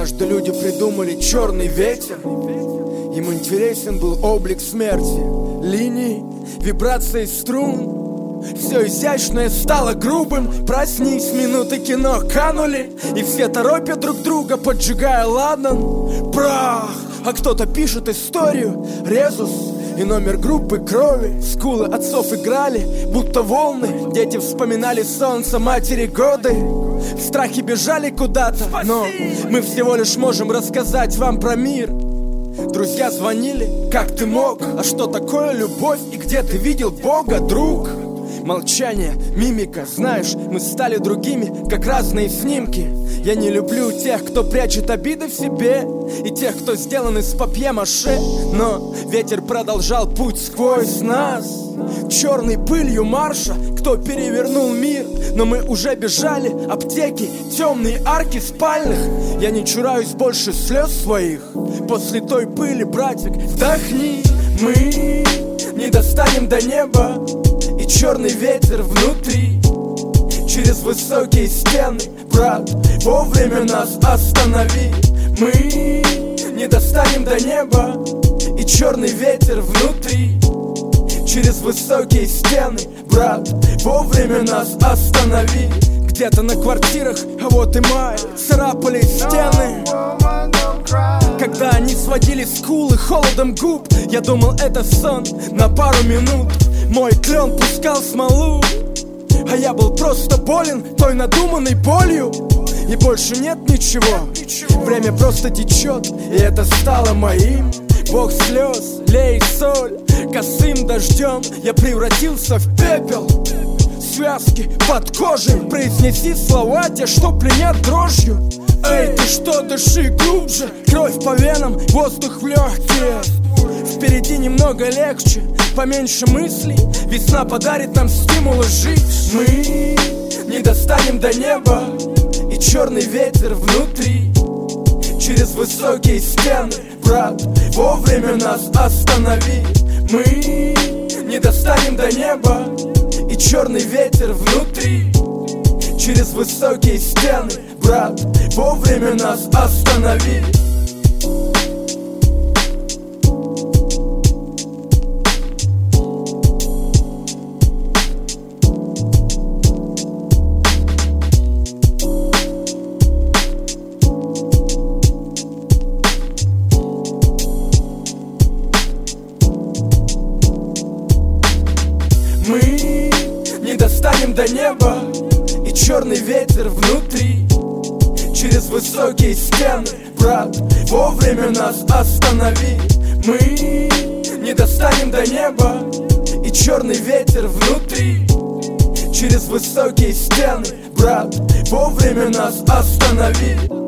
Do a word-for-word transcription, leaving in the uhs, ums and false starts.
Однажды люди придумали черный ветер. Им интересен был облик смерти, линии, вибрации струн. Все изящное стало грубым. Проснись, минуты кино канули, и все торопят друг друга, поджигая ладан. Прах! А кто-то пишет историю, резус и номер группы крови. Скулы отцов играли, будто волны. Дети вспоминали солнце, матери годы. Страхи бежали куда-то, но мы всего лишь можем рассказать вам про мир. Друзья звонили, как ты мог? А что такое любовь и где ты видел Бога, друг? Молчание, мимика, знаешь, мы стали другими, как разные снимки. Я не люблю тех, кто прячет обиды в себе, и тех, кто сделан из папье-маше. Но ветер продолжал путь сквозь нас, черной пылью марша. Кто перевернул мир, но мы уже бежали. Аптеки, темные арки спальных. Я не чураюсь больше слез своих. После той пыли, братик, вдохни. Мы не достанем до неба, и черный ветер внутри. Через высокие стены, брат, вовремя нас останови. Мы не достанем до неба, и черный ветер внутри. Через высокие стены, брат, вовремя нас останови. Где-то на квартирах, а вот и май, царапали стены. Когда они сводили скулы холодом губ, я думал, это сон на пару минут. Мой клен пускал смолу, а я был просто болен той надуманной болью. И больше нет ничего, время просто течет, и это стало моим. Бог слез, лей соль, косым дождем я превратился в пепел. Связки под кожей, произнеси слова те, что пленят дрожью. Эй, ты что, дыши глубже, кровь по венам, воздух в легкие. Впереди немного легче, поменьше мыслей. Весна подарит нам стимулы жить. Мы не достанем до неба, и черный ветер внутри. Через высокие стены, брат, вовремя нас останови. Мы не достанем до неба, и черный ветер внутри. Через высокие стены, брат, вовремя нас останови. Мы не достанем до неба, и черный ветер внутри. Через высокие стены, брат, вовремя нас останови. Мы не достанем до неба, и черный ветер внутри. Через высокие стены, брат, вовремя нас останови.